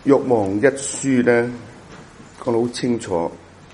若望一書咧講得好清楚，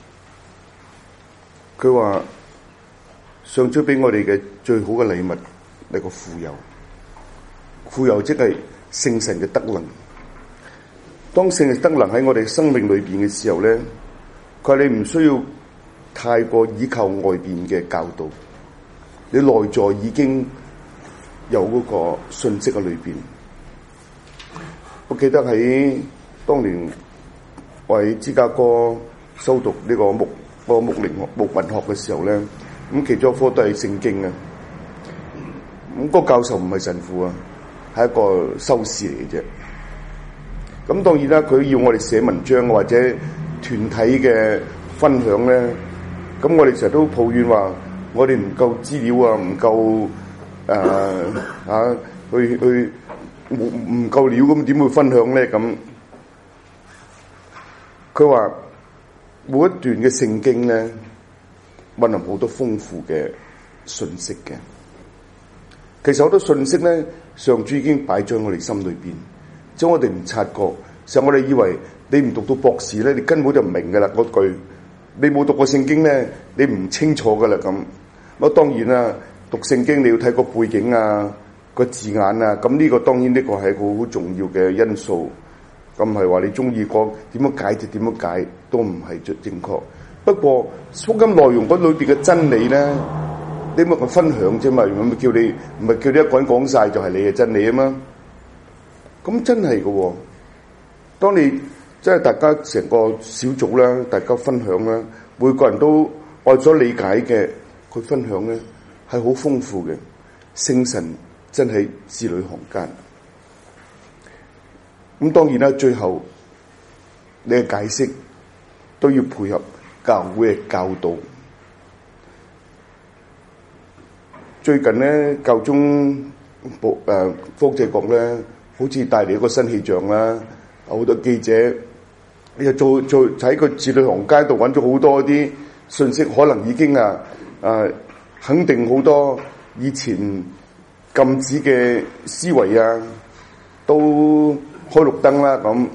佢話上主俾我哋嘅最好嘅禮物係個傅油，傅油即係聖神嘅德能。當聖神德能喺我哋生命裏邊嘅時候咧，佢話你唔需要太過依靠外邊嘅教導，你內在已經有嗰個信息喺裏邊。我記得喺當年我喺芝加哥修讀呢個牧文學嘅時候咧，咁其中一科都係聖經啊。咁個教授唔係神父啊，係一個修士嚟嘅啫。咁當然啦，佢要我哋寫文章或者團體嘅分享咧，咁我哋成日都抱怨話我哋唔夠資料啊，唔夠去唔夠料，咁點會分享咧？咁佢話每一段嘅聖經咧，蘊含好多豐富嘅信息嘅。其實好多信息咧，上主已經擺在我哋心裏邊，即係我哋唔察覺。其實我哋以為你唔讀到博士咧，你根本就唔明噶啦嗰句。你冇讀過聖經咧，你唔清楚噶啦咁。咁當然啦，讀聖經你要睇個背景啊，個字眼啊，咁呢個當然呢個係一個好重要嘅因素。咁係話你中意個點樣解就點樣解，都唔係最正確。不過福音內容嗰裏邊嘅真理咧，你咪個分享啫嘛，唔係叫你一個人講晒就係你嘅真理啊嘛。咁真係嘅，當你即係大家成個小組啦，大家分享啦，每個人都按所理解嘅佢分享咧，係好豐富嘅。聖神真係字裏行間。咁當然啦，最後你嘅解釋都要配合教會嘅教導。最近咧，教宗方濟各咧，好似帶嚟一個新氣象啦，好多記者又做喺個字裏行間度揾咗好多啲信息，可能已經肯定好多以前禁止嘅思維啊，都開綠燈啦咁。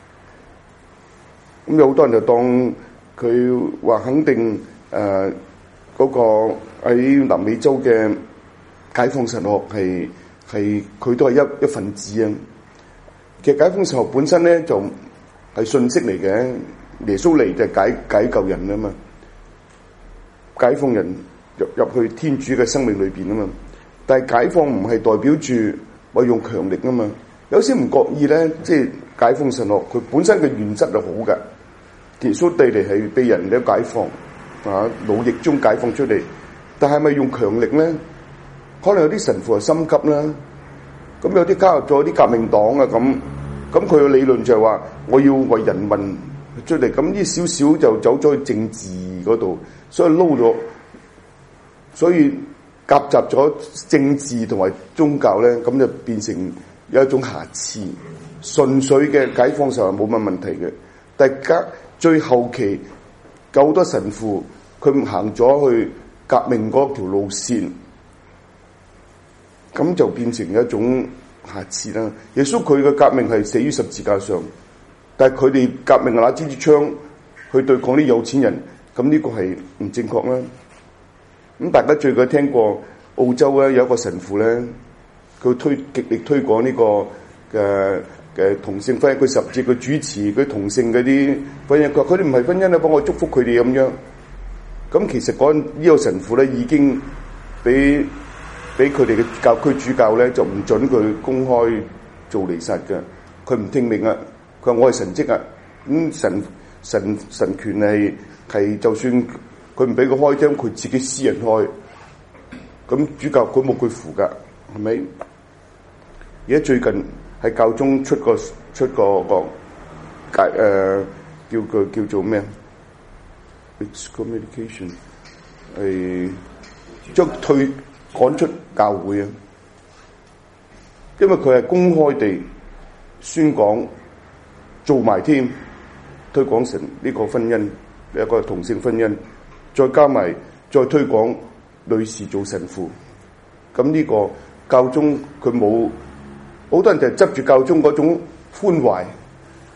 咁有好多人就當佢話肯定嗰個喺南美洲嘅解放神學係佢都係一份子啊。其實解放神學本身咧就係信息嚟嘅，耶穌嚟就係解救人啊嘛，解放人入去天主嘅生命裏邊啊嘛。但係解放唔係代表住我用強力啊嘛。有時唔覺意咧，即係解放神學佢本身嘅原則係好嘅，耶穌地嚟係被人哋解放奴役中解放出嚟。但係咪用強力咧？可能有啲神父係心急啦，咁有啲加入咗啲革命黨啊咁佢嘅理論就係話我要為人民出嚟，咁呢少少就走咗去政治嗰度，所以撈咗，所以夾雜咗政治同埋宗教咧，咁就變成有一種瑕疵。純粹嘅解放神學冇乜問題嘅，但係最後期有好多神父佢行咗去革命嗰條路線，咁就變成一種瑕疵啦。耶穌佢嘅革命係死於十字架上，但係佢哋革命拿支槍去對抗啲有錢人，咁呢個係唔正確啦。咁大家最近聽過澳洲咧有一個神父咧，佢極力推廣呢個嘅同性婚姻，佢甚至佢主持佢同性嗰啲婚姻，佢哋唔係婚姻啊，幫我祝福佢哋咁樣。咁其實呢個神父咧已經俾佢哋嘅教區主教咧就唔准佢公開做彌撒嘅，佢唔聽命啊！佢話我係神職啊，神權係就算佢唔俾佢開張，佢自己私人開，咁主教佢冇佢符噶，係咪？而家最近係教宗出個叫做咩啊 ？excommunication 係將趕出教會啊！因為佢係公開地宣講做埋添，推廣成呢個婚姻一個同性婚姻，再加埋再推廣女士做神父。咁呢個教宗佢冇，好多人就係執住教宗嗰種寬懷，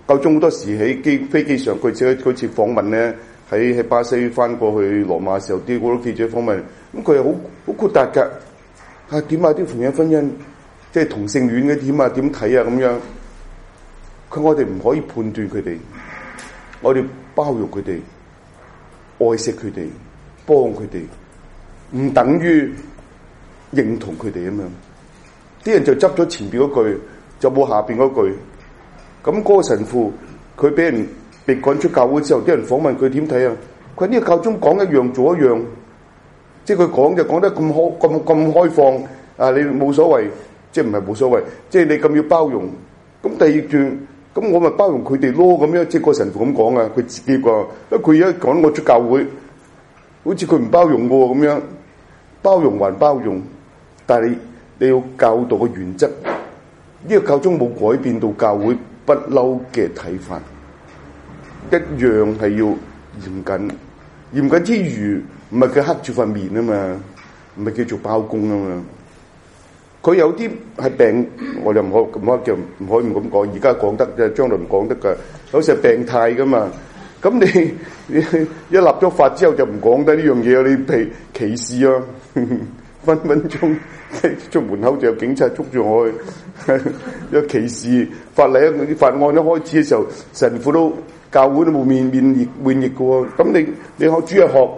教宗好多時喺飛機上，佢次訪問咧，喺巴西翻過去羅馬嘅時候，啲好多記者訪問，咁佢係好豁達㗎。點啊啲同性婚姻，即係同性戀嘅點啊點睇啊咁樣。我哋唔可以判斷佢哋，我哋包容佢哋，愛惜佢哋，幫佢哋，唔等於認同佢哋咁樣。啲人就執咗前邊嗰句，就冇下邊嗰句。咁嗰個神父佢俾人被趕出教會之後，啲人訪問佢點睇啊？佢呢個教宗講一樣做一樣，即係佢講就講得咁開放啊！你冇所謂，即係唔係冇所謂，即係你咁要包容。咁第二段。咁我咪包容佢哋咯，咁樣即係個神父咁講啊，佢自己話，因為佢而家趕我出教會，好似佢唔包容喎咁樣，包容還包容，但係你要教導嘅原則，呢個教宗冇改變到教會不嬲嘅睇法，一樣係要嚴謹，嚴謹之餘唔係佢黑住塊面啊嘛，唔係叫做包公啊嘛。佢有啲係病，我就唔可以唔咁講。而家講得嘅，將來唔講得㗎。有時係病態㗎嘛。咁你一立咗法之後就唔講得呢樣嘢，你譬如歧視啊，分鐘出門口就有警察捉住我去，有歧視法例啊！啲法案一開始嘅時候，神父都教會都冇免疫嘅喎。咁你學主日學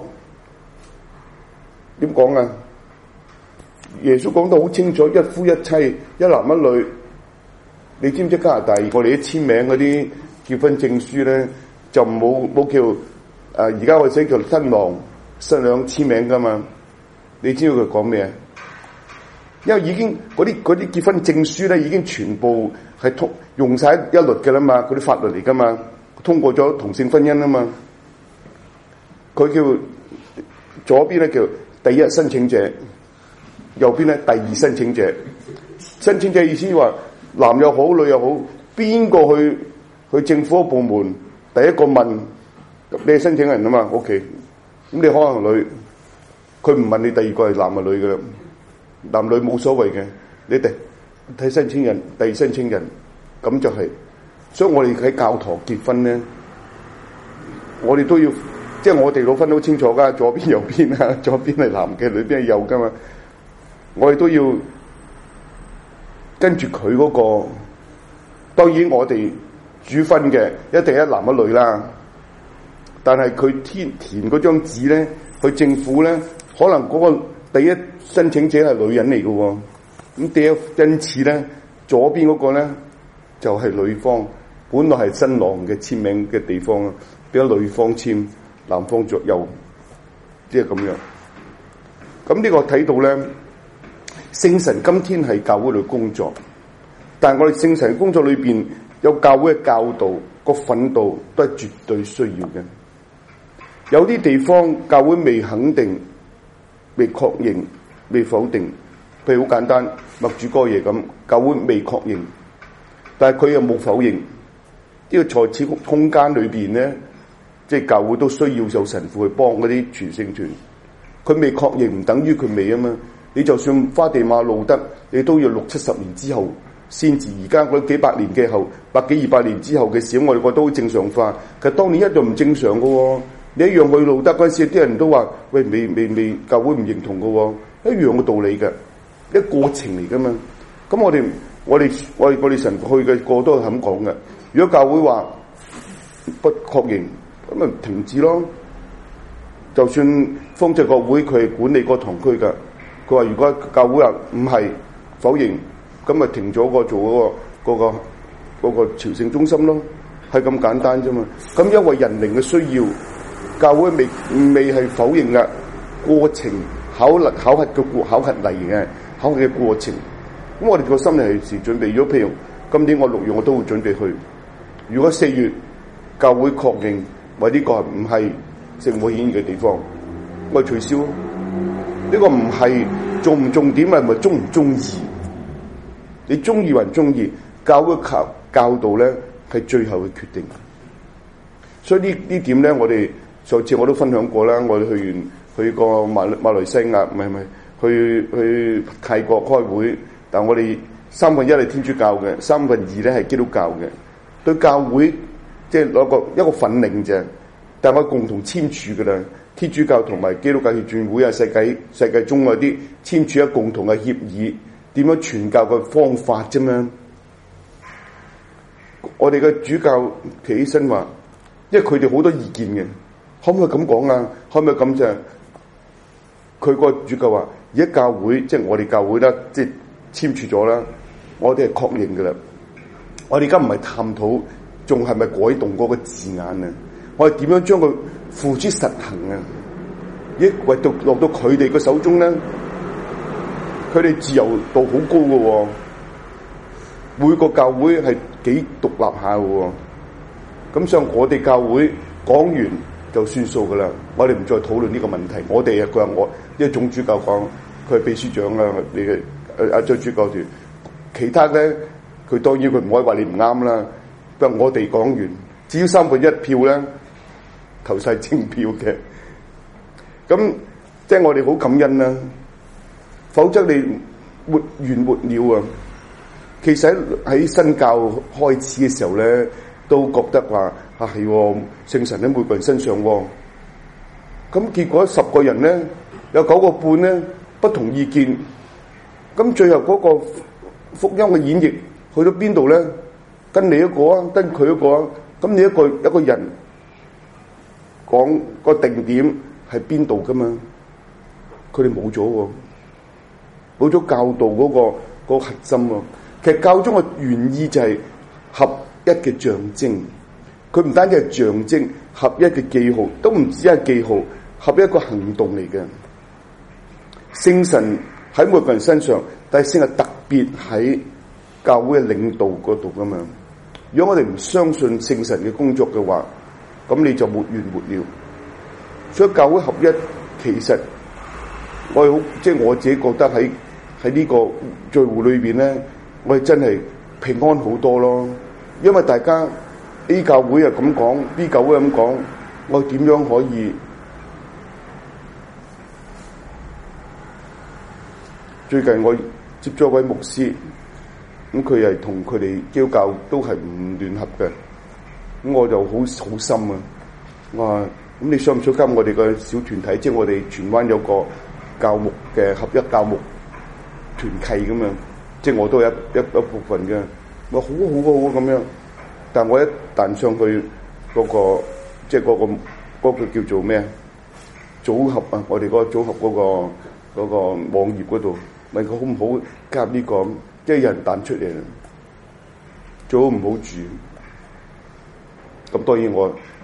點講啊？耶穌講得好清楚，一夫一妻，一男一女。你知唔知加拿大我哋啲簽名嗰啲結婚證書咧，就冇叫而家我哋寫叫新郎新娘簽名噶嘛？你知道佢講咩？因為已經嗰啲結婚證書咧，已經全部係用晒一律嘅啦嘛，嗰啲法律嚟噶嘛，通過咗同性婚姻啊嘛。佢叫左邊咧叫第一申請者。右邊咧第二申請者，申請者意思話男又好女又好，邊個去政府部門第一個問你係申請人啊嘛 ，OK， 咁你可能女，佢唔問你第二個係男係女嘅啦，男女冇所謂嘅，你哋睇申請人第二申請人，咁就係，所以我哋喺教堂結婚咧，我哋都要，即係我哋攞分都好清楚噶，左邊右邊啊，左邊係男嘅，裏邊係右噶嘛。我哋都要跟住佢嗰個，當然我哋主婚嘅一定係一男一女啦。但係佢填嗰張紙咧，去政府咧，可能嗰個第一申請者係女人嚟嘅喎。咁因此咧，左邊嗰個咧就係女方，本來係新郎嘅簽名嘅地方啊，俾咗女方簽，男方左右，即係咁樣。咁呢個睇到咧。聖神今天係教會裏工作，但係我哋聖神工作裏邊有教會嘅教導，個奮鬥都係絕對需要嘅。有啲地方教會未肯定、未確認、未否定，譬如好簡單，默主哥爺咁，教會未確認，但係佢又冇否認。呢個在此空間裏邊咧，即係教會都需要有神父去幫嗰啲傳聖團。佢未確認唔等於佢未啊嘛。你就算花地瑪路德，你都要60-70年之後先至。而家嗰幾百年嘅後，100幾200年之後嘅事，我哋覺得好正常化。其實當年一樣唔正常嘅喎。你一樣去路德嗰陣時，啲人都話：喂，未教會唔認同嘅喎，一樣嘅道理嘅，一個過程嚟㗎嘛。咁我哋神去嘅個都係咁講嘅。如果教會話不確認，咁咪停止咯。就算方濟各會佢係管理個堂區㗎。佢話：如果教會話唔係否認，咁咪停咗做嗰個朝聖中心咯，係咁簡單啫嘛。咁因為人靈嘅需要，教會未係否認嘅過程，考核嚟嘅考核嘅過程。咁我哋個心理係時準備咗，譬如今年我6月我都會準備去。如果4月教會確認話呢個唔係聖母顯現嘅地方，我取消。呢個唔係重唔重點啊，係咪中唔中意？你中意還中意？教會教導咧係最後嘅決定。所以呢點咧，我哋上次我都分享過啦。我哋去過馬來西亞，唔係去泰國開會，但我哋1/3係天主教嘅，2/3咧係基督教嘅。 對教會即係攞一個份領啫，但係我共同簽署㗎啦。天主教同埋基督教協進會啊，世界中嗰啲簽署一共同嘅協議，點樣傳教嘅方法啫嘛。我哋嘅主教企起身話，因為佢哋好多意見嘅，可唔可以咁講啊？可唔可以咁啫？佢個主教話：而家教會即係我哋教會啦，即係簽署咗啦，我哋係確認㗎啦。我哋而家唔係探討仲係咪改動嗰個字眼啊？我哋點樣將佢付諸實行啊？唯獨落到佢哋嘅手中咧，佢哋自由度好高嘅喎。每個教會係幾獨立下嘅喎。咁所以我哋教會講完就算數㗎啦。我哋唔再討論呢個問題。我哋佢話我呢一總主教講，佢係秘書長啦，你嘅阿張主教團。其他咧，佢當然佢唔可以話你唔啱啦。不過我哋講完，只要1/3票咧，投晒正票嘅。咁即係我哋好感恩啦。否則你沒完沒了啊！其實喺新教開始嘅時候咧，都覺得話係聖神喺每個人身上喎。咁結果10個人咧，有9個半咧不同意見。咁最後嗰個福音嘅演繹去到邊度咧？跟你一個啊，跟佢一個啊。咁你一個人講個定點係邊度噶嘛？佢哋冇咗喎，冇咗教導嗰個核心喎。其實教宗嘅原意就係合一嘅象徵，佢唔單止係象徵，合一嘅記號，都唔止係記號，合一個行動嚟嘅。聖神喺每個人身上，但係聖神特別喺教會嘅領導嗰度噶嘛。如果我哋唔相信聖神嘅工作嘅話，咁你就沒完沒了。所以教會合一，其實我好即係我自己覺得喺呢個聚會裏邊咧，我哋真係平安好多咯。因為大家 A 教會又咁講 ，B 教會咁講，我點樣可以？最近我接咗一位牧師，咁佢係同佢哋基督教都係唔聯合嘅，咁我就好心啊！我話咁你想唔想加入我哋個小團體？即係我哋荃灣有個教牧嘅合一教牧團契咁樣，即係我都有一部分嘅。我好咁樣，但我一彈上去嗰個即係嗰個叫做咩組合啊？我哋嗰個組合嗰個網頁嗰度問佢好唔好加入呢個？即係有人彈出嚟，最好唔好住。咁當然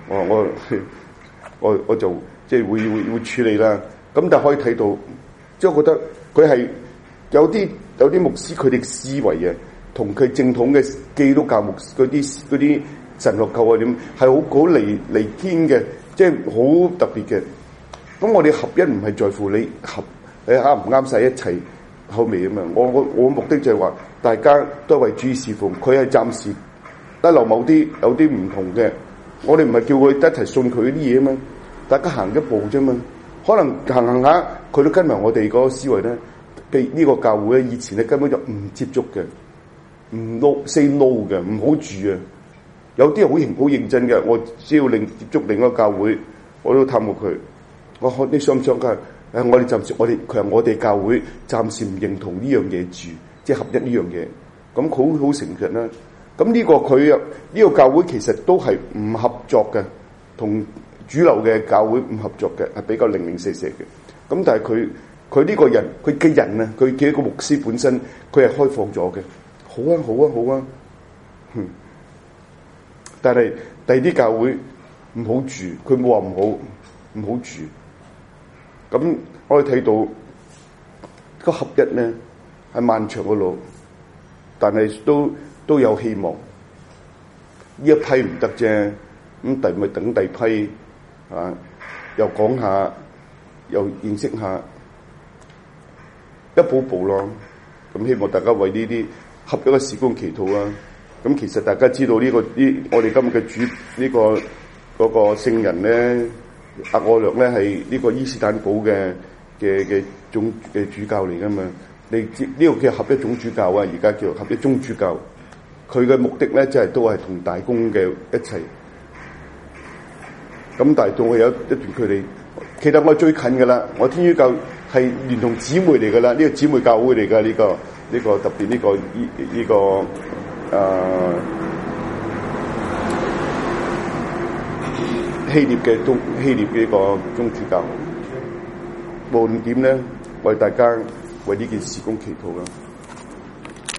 我就即係會處理啦。咁但係可以睇到，即係我覺得佢係有啲牧師佢哋思維啊，同佢正統嘅基督教牧嗰啲神學教啊點係好離天嘅，即係好特別嘅。咁我哋合一唔係在乎你啱唔啱晒一齊口味啊嘛。我目的就係話大家都係為主侍奉，佢係暫時得留有啲唔同嘅。我哋唔係叫佢一齊信佢啲嘢啊嘛，大家行一步啫嘛。可能行下，佢都跟埋我哋嗰個思維咧。譬如呢個教會咧，以前咧根本就唔接觸嘅，唔 say no 嘅，唔好住啊。有啲人好認真嘅，我只要接觸另一個教會，我都探過佢。我話你想唔想㗎？我哋暫時佢話我哋教會暫時唔認同呢樣嘢住，即係合一呢樣嘢。咁好誠實啦。咁呢個教會其實都係唔合作嘅，同主流嘅教會唔合作嘅，係比較零舍嘅。咁但係佢呢個人，佢嘅人啊，佢嘅一個牧師本身，佢係開放咗嘅。好啊。但係第二啲教會唔好住，佢冇話唔好住。咁我哋睇到個合一咧係漫長嘅路，但係都有希望。呢一批唔得啫，咁咪等第批啊，又講下，又認識下，一步步咯。咁希望大家為呢啲合一嘅事工祈禱啊！咁其實大家知道我哋今日嘅主嗰個聖人咧，額我略咧係呢個伊斯坦堡嘅主教嚟噶嘛？你知呢個叫合一總主教啊，而家叫合一宗主教。 佢嘅目的咧，就係都係同大公嘅一齊。咁但係仲會有一段距離。其實我最近㗎啦，我天主教係連同姊妹嚟㗎啦，呢個姊妹教會嚟㗎，呢個特別呢個希臘嘅呢個宗主教。無論點咧，為大家為呢件事工祈禱啦。